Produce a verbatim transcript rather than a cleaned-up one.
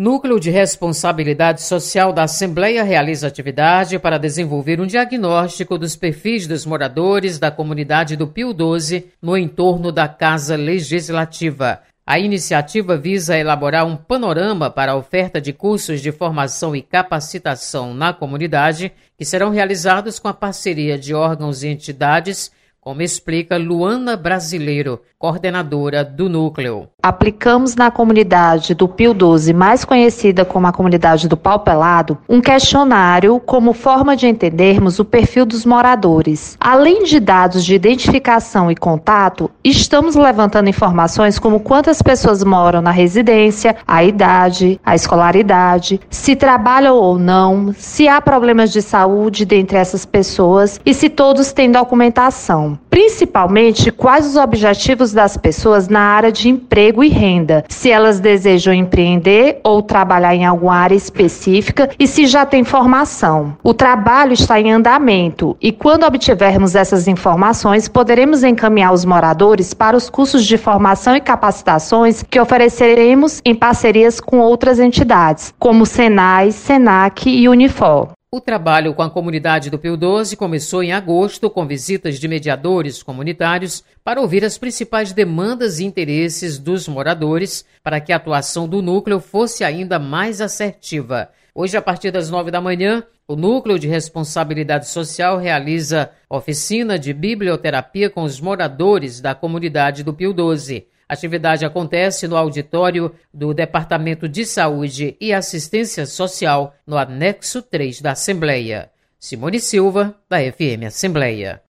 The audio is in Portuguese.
Núcleo de Responsabilidade Social da Assembleia realiza atividade para desenvolver um diagnóstico dos perfis dos moradores da comunidade do Pio doze no entorno da Casa Legislativa. A iniciativa visa elaborar um panorama para a oferta de cursos de formação e capacitação na comunidade, que serão realizados com a parceria de órgãos e entidades, como explica Luana Brasileiro, coordenadora do núcleo. Aplicamos na comunidade do Pio doze, mais conhecida como a comunidade do Pau Pelado, um questionário como forma de entendermos o perfil dos moradores. Além de dados de identificação e contato, estamos levantando informações como quantas pessoas moram na residência, a idade, a escolaridade, se trabalham ou não, se há problemas de saúde dentre essas pessoas e se todos têm documentação. Principalmente, quais os objetivos das pessoas na área de emprego e renda, se elas desejam empreender ou trabalhar em alguma área específica e se já tem formação. O trabalho está em andamento e quando obtivermos essas informações, poderemos encaminhar os moradores para os cursos de formação e capacitações que ofereceremos em parcerias com outras entidades, como Senai, Senac e Unifor. O trabalho com a comunidade do Pio doze começou em agosto com visitas de mediadores comunitários para ouvir as principais demandas e interesses dos moradores para que a atuação do núcleo fosse ainda mais assertiva. Hoje, a partir das nove da manhã, o Núcleo de Responsabilidade Social realiza oficina de biblioterapia com os moradores da comunidade do Pio doze. A atividade acontece no auditório do Departamento de Saúde e Assistência Social, no anexo três da Assembleia. Simone Silva, da F M Assembleia.